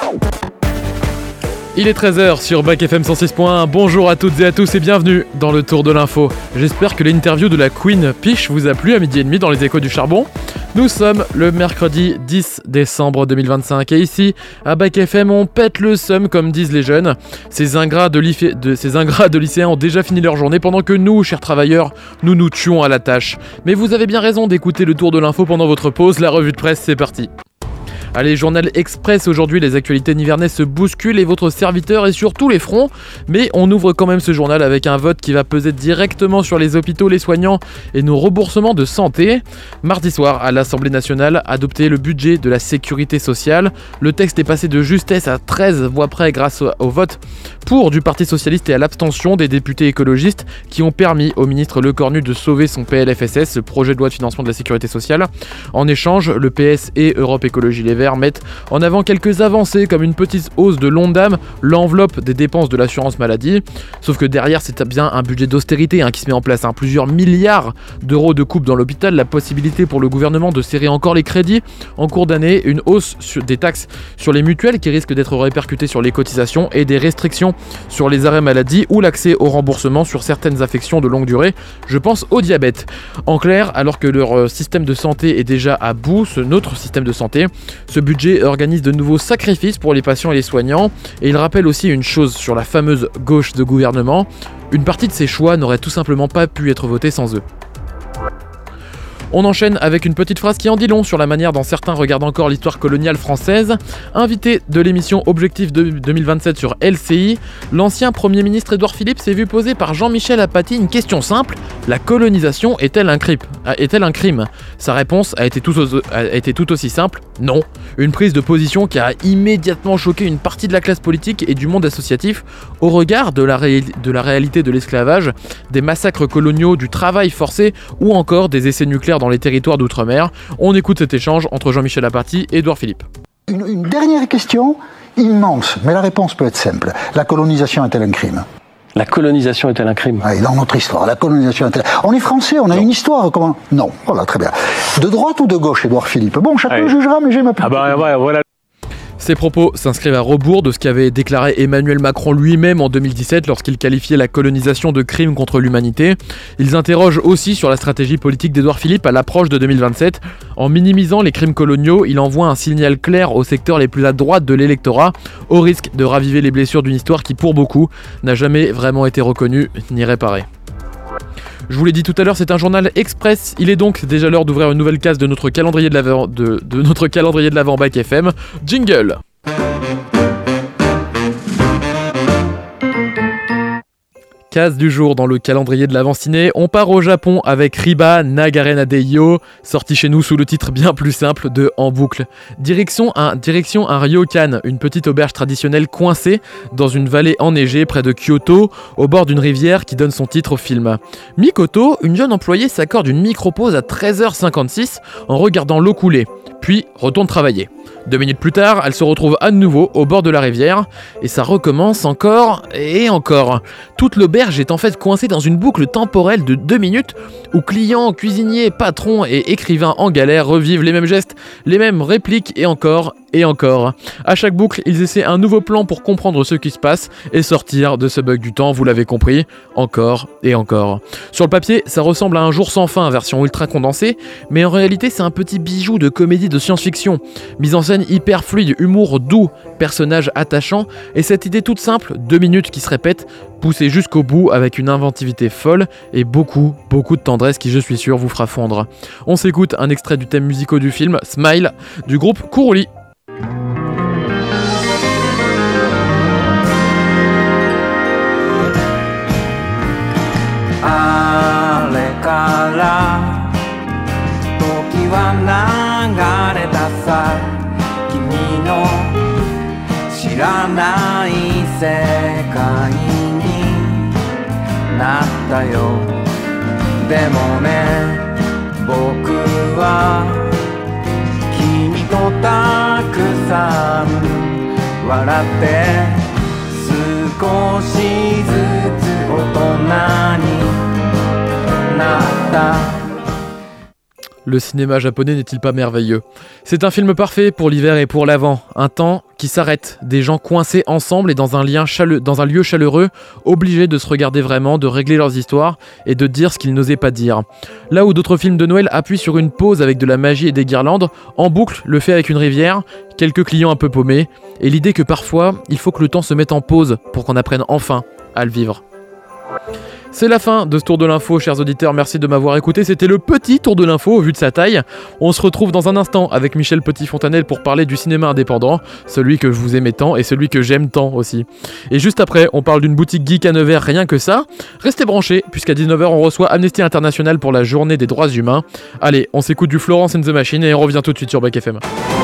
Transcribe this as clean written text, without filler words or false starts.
Il est 13h sur Bac FM 106.1, bonjour à toutes et à tous et bienvenue dans le Tour de l'Info. J'espère que l'interview de la Queen Piche vous a plu à 12h30 dans les échos du charbon. Nous sommes le mercredi 10 décembre 2025 et ici, à Bac FM, on pète le seum comme disent les jeunes. Ces ingrats de lycéens ont déjà fini leur journée pendant que nous, chers travailleurs, nous nous tuons à la tâche. Mais vous avez bien raison d'écouter le Tour de l'Info pendant votre pause, la revue de presse, c'est parti. Allez, journal express, aujourd'hui les actualités nivernaises se bousculent et votre serviteur est sur tous les fronts. Mais on ouvre quand même ce journal avec un vote qui va peser directement sur les hôpitaux, les soignants et nos remboursements de santé. Mardi soir, à l'Assemblée nationale, adopté le budget de la sécurité sociale. Le texte est passé de justesse à 13 voix près grâce au vote pour du Parti socialiste et à l'abstention des députés écologistes qui ont permis au ministre Lecornu de sauver son PLFSS, le projet de loi de financement de la sécurité sociale. En échange, le PS et Europe Écologie Les Verts mettent en avant quelques avancées comme une petite hausse de l'Ondam, l'enveloppe des dépenses de l'assurance maladie. Sauf que derrière, c'est bien un budget d'austérité qui se met en place. Plusieurs milliards d'euros de coupes dans l'hôpital, la possibilité pour le gouvernement de serrer encore les crédits en cours d'année, une hausse des taxes sur les mutuelles qui risquent d'être répercutées sur les cotisations et des restrictions sur les arrêts maladie ou l'accès au remboursement sur certaines affections de longue durée. Je pense au diabète. En clair, alors que leur système de santé est déjà à bout, notre système de santé, ce budget organise de nouveaux sacrifices pour les patients et les soignants, et il rappelle aussi une chose sur la fameuse gauche de gouvernement, une partie de ces choix n'aurait tout simplement pas pu être votés sans eux. On enchaîne avec une petite phrase qui en dit long sur la manière dont certains regardent encore l'histoire coloniale française. Invité de l'émission Objectif 2027 sur LCI, l'ancien Premier ministre Édouard Philippe s'est vu poser par Jean-Michel Apathy une question simple: la colonisation est-elle un crime ? Sa réponse a été tout aussi simple: non. Une prise de position qui a immédiatement choqué une partie de la classe politique et du monde associatif au regard de la réalité de l'esclavage, des massacres coloniaux, du travail forcé ou encore des essais nucléaires dans les territoires d'outre-mer. On écoute cet échange entre Jean-Michel Apathy et Édouard Philippe. Une dernière question immense, mais la réponse peut être simple. La colonisation est-elle un crime ? La colonisation est-elle un crime ? Oui, dans notre histoire, la colonisation est-elle... On est français, on a une histoire, comment ? Non, voilà, très bien. De droite ou de gauche, Édouard Philippe ? Bon, chacun jugera, mais j'ai ma petite... voilà. Ces propos s'inscrivent à rebours de ce qu'avait déclaré Emmanuel Macron lui-même en 2017 lorsqu'il qualifiait la colonisation de crime contre l'humanité. Ils interrogent aussi sur la stratégie politique d'Édouard Philippe à l'approche de 2027. En minimisant les crimes coloniaux, il envoie un signal clair aux secteurs les plus à droite de l'électorat, au risque de raviver les blessures d'une histoire qui, pour beaucoup, n'a jamais vraiment été reconnue ni réparée. Je vous l'ai dit tout à l'heure, c'est un journal express. Il est donc déjà l'heure d'ouvrir une nouvelle case de notre calendrier de l'Avent Bac FM. Jingle. Case du jour dans le calendrier de l'Avent ciné, on part au Japon avec Riba Nagarena Deio, sorti chez nous sous le titre bien plus simple de En boucle. Direction un ryokan, une petite auberge traditionnelle coincée dans une vallée enneigée près de Kyoto, au bord d'une rivière qui donne son titre au film. Mikoto, une jeune employée, s'accorde une micro-pause à 13h56 en regardant l'eau couler, puis retourne travailler. 2 minutes plus tard, elle se retrouve à nouveau au bord de la rivière, et ça recommence encore et encore. Toute l'auberge est en fait coincée dans une boucle temporelle de 2 minutes, où clients, cuisiniers, patrons et écrivains en galère revivent les mêmes gestes, les mêmes répliques et encore et encore. À chaque boucle, ils essaient un nouveau plan pour comprendre ce qui se passe et sortir de ce bug du temps, vous l'avez compris, encore et encore. Sur le papier, ça ressemble à Un jour sans fin, version ultra condensée, mais en réalité c'est un petit bijou de comédie de science-fiction. Mise en scène hyper fluide, humour doux, personnages attachants, et cette idée toute simple, 2 minutes qui se répètent, poussée jusqu'au bout avec une inventivité folle et beaucoup de tendresse qui, je suis sûr, vous fera fondre. On s'écoute un extrait du thème musical du film Smile du groupe Kuruli. あれから時は流れたさ君の知らない世界になったよでもね僕は君とたくさん笑って少しずつ大人になった Le cinéma japonais n'est-il pas merveilleux ? C'est un film parfait pour l'hiver et pour l'avant. Un temps qui s'arrête, des gens coincés ensemble et dans un lieu chaleureux, obligés de se regarder vraiment, de régler leurs histoires et de dire ce qu'ils n'osaient pas dire. Là où d'autres films de Noël appuient sur une pause avec de la magie et des guirlandes, En Boucle le fait avec une rivière, quelques clients un peu paumés, et l'idée que parfois, il faut que le temps se mette en pause pour qu'on apprenne enfin à le vivre. C'est la fin de ce tour de l'info, chers auditeurs, merci de m'avoir écouté, c'était le petit tour de l'info au vu de sa taille. On se retrouve dans un instant avec Michel Petit-Fontanel pour parler du cinéma indépendant, celui que je vous aimais tant et celui que j'aime tant aussi. Et juste après, on parle d'une boutique geek à Nevers, rien que ça. Restez branchés, puisqu'à 19h on reçoit Amnesty International pour la journée des droits humains. Allez, on s'écoute du Florence and the Machine et on revient tout de suite sur Back FM.